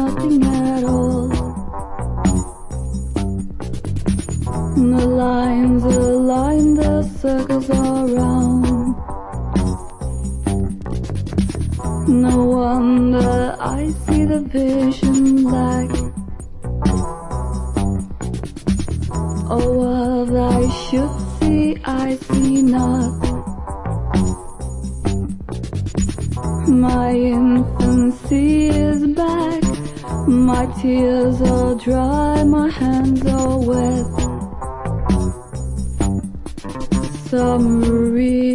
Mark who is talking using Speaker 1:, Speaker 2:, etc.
Speaker 1: nothing at all. The lines align, the circles are round. No wonder I see the vision black. Oh, what I should see, I see not. My infancy is back. My tears are dry, my hands are wet. Summary